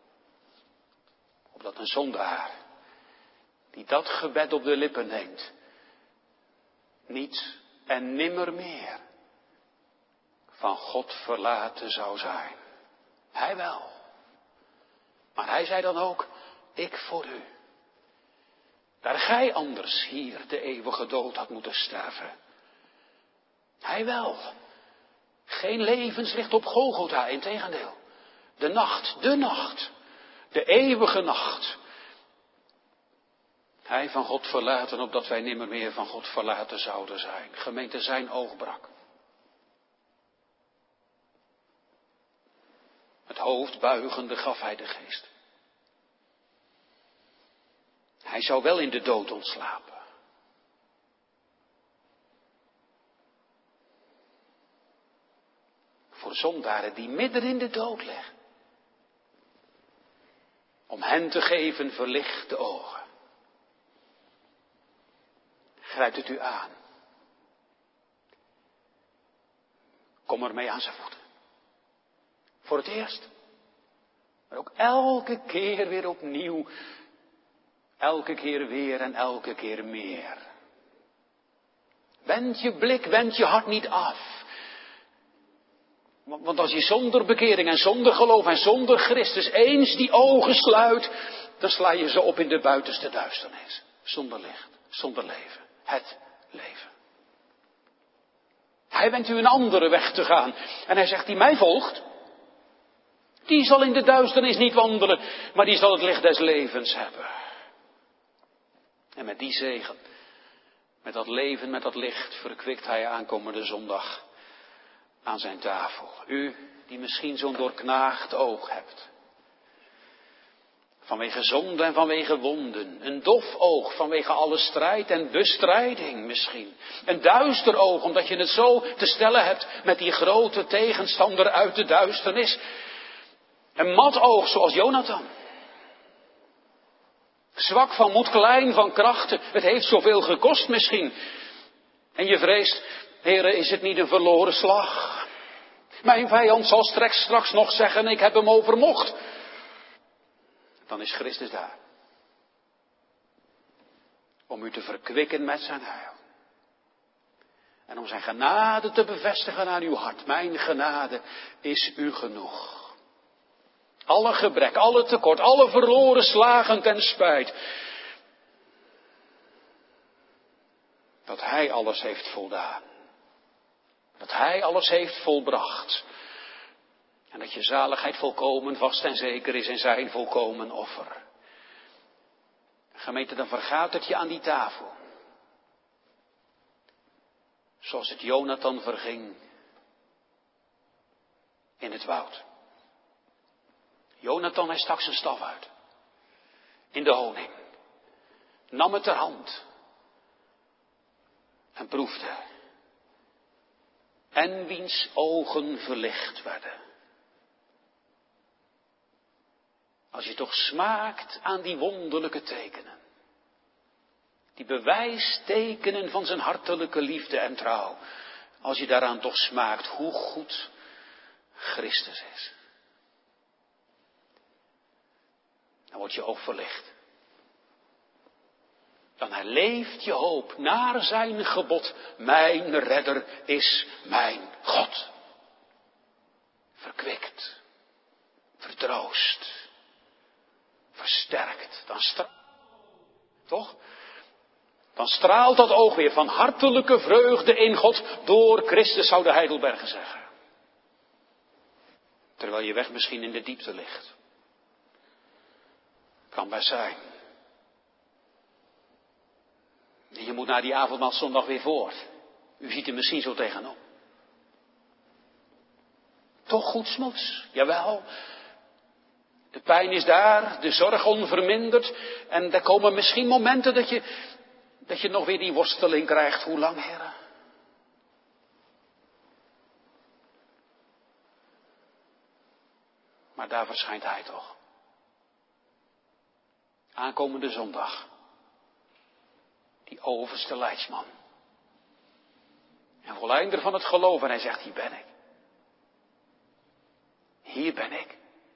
Opdat een zondaar, die dat gebed op de lippen neemt, niet en nimmer meer van God verlaten zou zijn. Hij wel. Maar hij zei dan ook, ik voor u. Daar gij anders hier de eeuwige dood had moeten sterven. Hij wel. Geen levenslicht op Golgotha, integendeel. De nacht, de nacht. De eeuwige nacht. Hij van God verlaten, opdat wij nimmer meer van God verlaten zouden zijn. Gemeente, zijn oog brak. Het hoofd buigende gaf hij de geest. Hij zou wel in de dood ontslapen. Voor zondaren die midden in de dood liggen. Om hen te geven verlichte ogen. Grijpt het u aan. Kom ermee aan zijn voeten. Voor het eerst. Maar ook elke keer weer opnieuw. Elke keer weer en elke keer meer. Wend je blik, wend je hart niet af. Want als je zonder bekering en zonder geloof en zonder Christus eens die ogen sluit, dan sla je ze op in de buitenste duisternis. Zonder licht, zonder leven. Het leven. Hij Hij wendt u een andere weg te gaan. En hij zegt, die mij volgt, die zal in de duisternis niet wandelen, maar die zal het licht des levens hebben. En met die zegen, met dat leven, met dat licht, verkwikt hij aankomende zondag aan zijn tafel. U die misschien zo'n doorknaagd oog hebt. Vanwege zonde en vanwege wonden. Een dof oog vanwege alle strijd en bestrijding misschien. Een duister oog omdat je het zo te stellen hebt met die grote tegenstander uit de duisternis. Een mat oog zoals Jonathan. Zwak van moed, klein van krachten. Het heeft zoveel gekost misschien. En je vreest, Heere, is het niet een verloren slag? Mijn vijand zal straks, straks nog zeggen, ik heb hem overmocht. Dan is Christus daar. Om u te verkwikken met zijn heil. En om zijn genade te bevestigen aan uw hart. Mijn genade is u genoeg. Alle gebrek, alle tekort, alle verloren slagen ten spijt. Dat hij alles heeft voldaan. Dat hij alles heeft volbracht. En dat je zaligheid volkomen vast en zeker is in zijn volkomen offer. Gemeente, dan vergaat het je aan die tafel. Zoals het Jonathan verging in het woud. Jonathan, hij stak zijn staf uit. In de honing. Nam het ter hand. En proefde. En wiens ogen verlicht werden. Als je toch smaakt aan die wonderlijke tekenen. Die bewijstekenen van zijn hartelijke liefde en trouw. Als je daaraan toch smaakt hoe goed Christus is. Dan wordt je oog verlicht. Dan herleeft je hoop naar zijn gebod. Mijn redder is mijn God. Verkwikt. Vertroost. Versterkt. Dan straalt. Toch? Dan straalt dat oog weer van hartelijke vreugde in God. Door Christus, zou de Heidelberger zeggen. Terwijl je weg misschien in de diepte ligt. Kan best zijn. En je moet na die avondmaalszondag weer voort. U ziet er misschien zo tegenop. Toch goed smots, jawel. De pijn is daar, de zorg onverminderd. En er komen misschien momenten dat je, dat je nog weer die worsteling krijgt. Hoe lang, heren? Maar daar verschijnt hij toch. Aankomende zondag. Die overste leidsman. En volleinder van het geloof. En hij zegt, hier ben ik. Hier ben ik.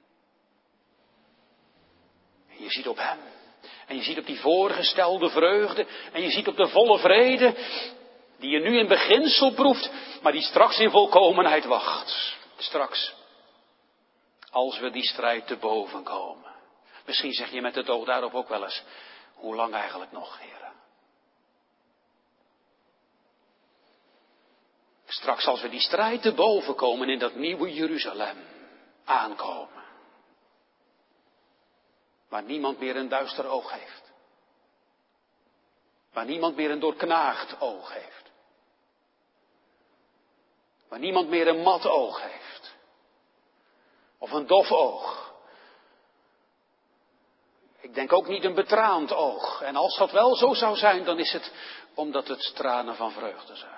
En je ziet op hem. En je ziet op die voorgestelde vreugde. En je ziet op de volle vrede. Die je nu in beginsel proeft. Maar die straks in volkomenheid wacht. Straks. Als we die strijd te boven komen. Misschien zeg je met het oog daarop ook wel eens. Hoe lang eigenlijk nog, heren? Straks als we die strijd te boven komen in dat nieuwe Jeruzalem. Aankomen. Waar niemand meer een duister oog heeft. Waar niemand meer een doorknaagd oog heeft. Waar niemand meer een mat oog heeft. Of een dof oog. Ik denk ook niet een betraand oog. En als dat wel zo zou zijn, dan is het omdat het tranen van vreugde zijn.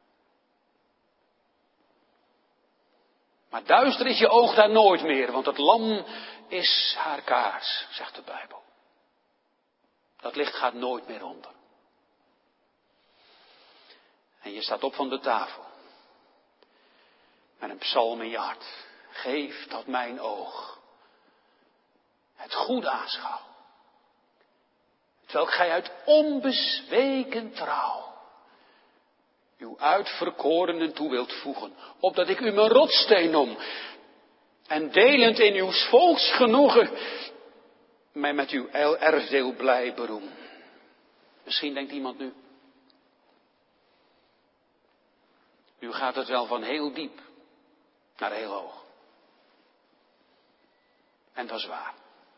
Maar duister is je oog daar nooit meer, want het lam is haar kaars, zegt de Bijbel. Dat licht gaat nooit meer onder. En je staat op van de tafel. Met een psalm in je hart. Geef dat mijn oog het goed aanschouw. Terwijl gij uit onbezweken trouw uw uitverkorenen toe wilt voegen, opdat ik u mijn rotssteen noem, en delend in uw volksgenoegen, mij met uw erfdeel blij beroem. Misschien denkt iemand nu, Nu gaat het wel van heel diep naar heel hoog. En dat is waar.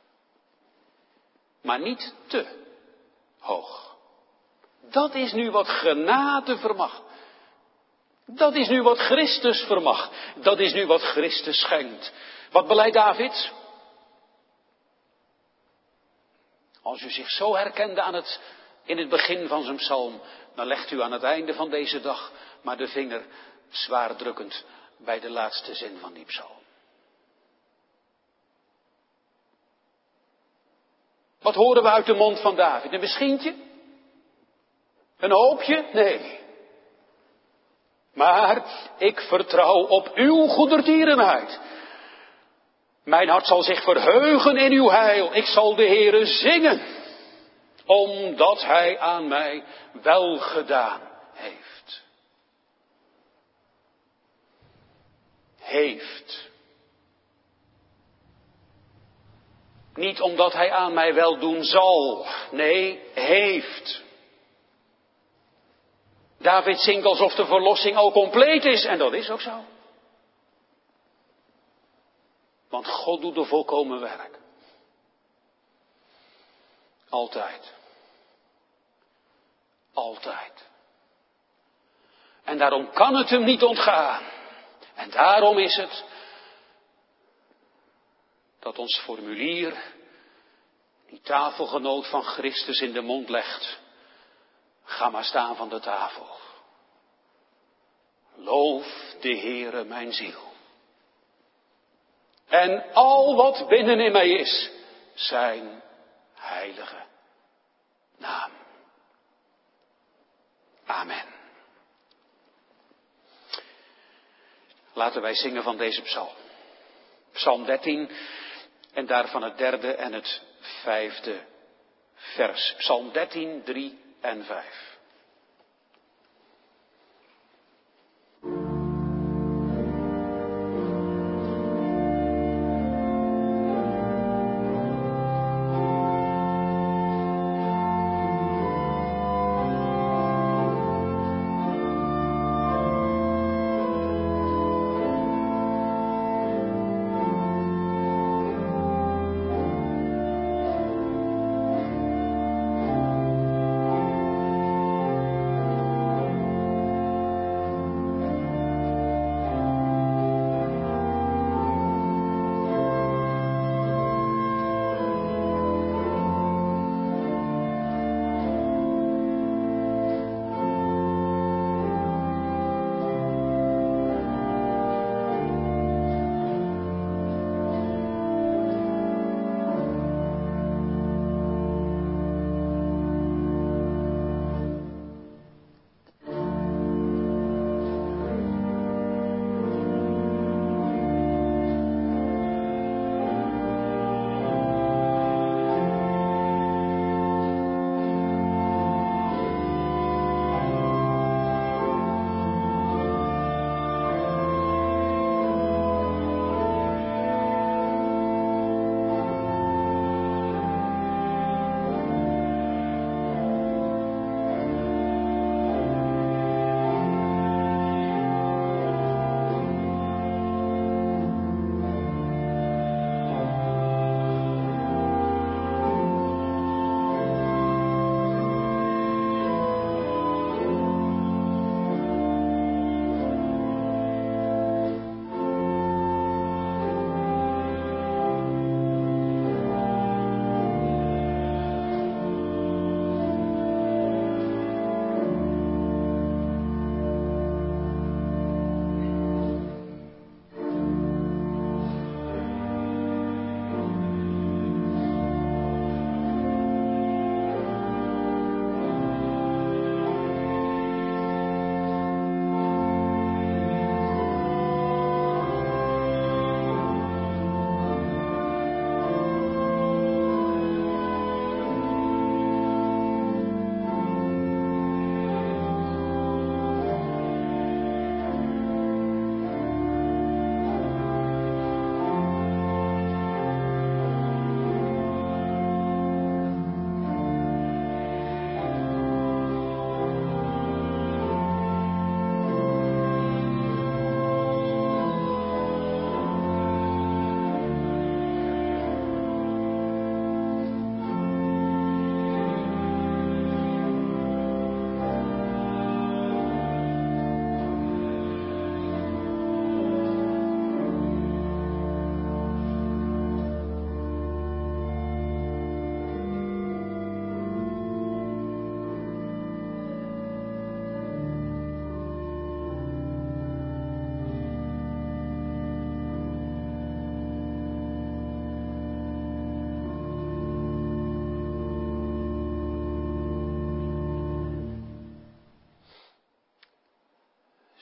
Maar niet te hoog. Dat is nu wat genade vermag. Dat is nu wat Christus vermag. Dat is nu wat Christus schenkt. Wat beleidt David? Als u zich zo herkende aan het, in het begin van zijn psalm, dan legt u aan het einde van deze dag maar de vinger zwaar drukkend bij de laatste zin van die psalm. Wat horen we uit de mond van David? Een misschien? Een hoopje? Nee. Maar ik vertrouw op uw goedertierenheid. Mijn hart zal zich verheugen in uw heil. Ik zal de Heere zingen, omdat hij aan mij wel gedaan heeft. Heeft. Niet omdat hij aan mij wel doen zal. Nee, heeft. David zingt alsof de verlossing al compleet is. En dat is ook zo. Want God doet de volkomen werk. Altijd. Altijd. En daarom kan het hem niet ontgaan. En daarom is het dat ons formulier die tafelgenoot van Christus in de mond legt. Ga maar staan van de tafel. Loof de Heere mijn ziel. En al wat binnen in mij is, zijn heilige naam. Amen. Laten wij zingen van deze psalm. Psalm dertien en daarvan het derde en het vijfde vers. Psalm dertien, drie en vijf.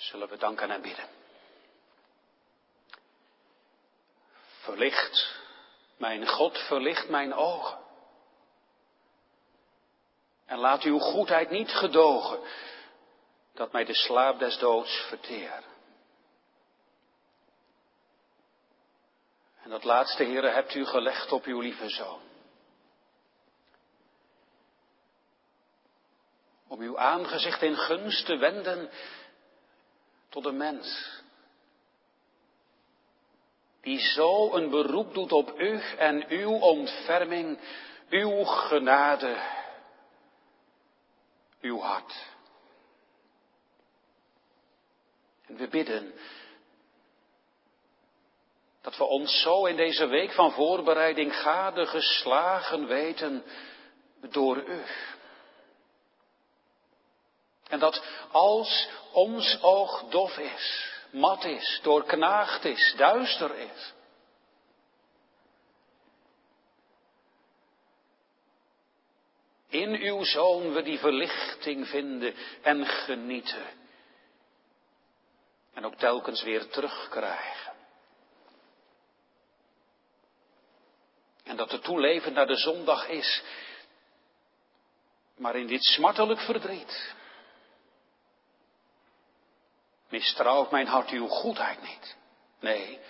Zullen we danken en bidden. Verlicht, mijn God, verlicht mijn ogen. En laat uw goedheid niet gedogen, dat mij de slaap des doods verteer. En dat laatste, Heere, hebt u gelegd op uw lieve Zoon. Om uw aangezicht in gunst te wenden tot de mens. Die zo een beroep doet op u en uw ontferming, uw genade, uw hart. En we bidden dat we ons zo in deze week van voorbereiding gade geslagen weten door u. En dat als ons oog dof is, mat is, doorknaagd is, duister is, in uw Zoon we die verlichting vinden en genieten. En ook telkens weer terugkrijgen. En dat er toeleven naar de zondag is, maar in dit smartelijk verdriet mistrouwt mijn hart uw goedheid niet. Nee,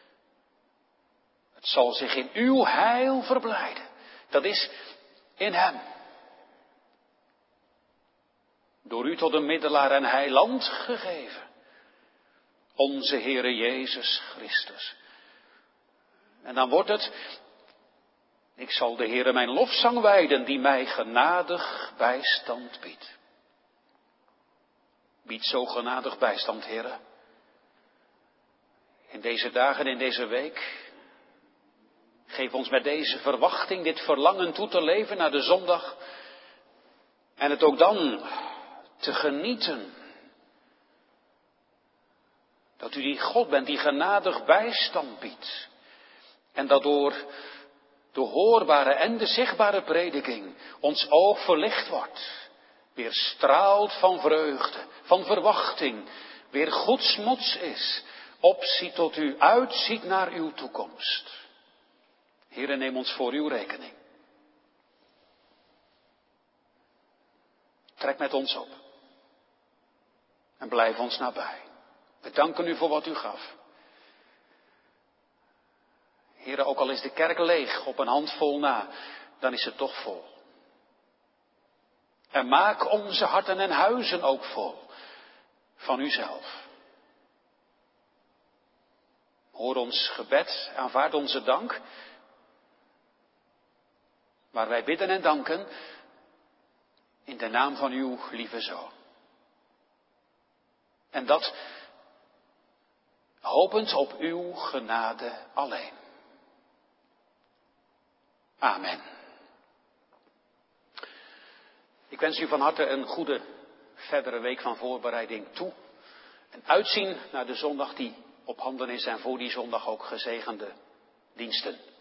het zal zich in uw heil verblijden. Dat is in hem. Door u tot een middelaar en heiland gegeven. Onze Heere Jezus Christus. En dan wordt het, ik zal de Heere mijn lofzang wijden, die mij genadig bijstand biedt. Bied zo genadig bijstand, Heere. In deze dagen, in deze week. Geef ons met deze verwachting, dit verlangen toe te leven naar de zondag. En het ook dan te genieten. Dat u die God bent die genadig bijstand biedt. En dat door de hoorbare en de zichtbare prediking ons oog verlicht wordt. Weer straalt van vreugde, van verwachting, weer goedsmoeds is, opziet tot u, uitziet naar uw toekomst. Heere, neem ons voor uw rekening. Trek met ons op en blijf ons nabij. We danken u voor wat u gaf. Heere, ook al is de kerk leeg op een handvol na, dan is het toch vol. En maak onze harten en huizen ook vol van uzelf. Hoor ons gebed, aanvaard onze dank. Maar wij bidden en danken in de naam van uw lieve Zoon. En dat hopend op uw genade alleen. Amen. Ik wens u van harte een goede verdere week van voorbereiding toe. En uitzien naar de zondag die op handen is en voor die zondag ook gezegende diensten.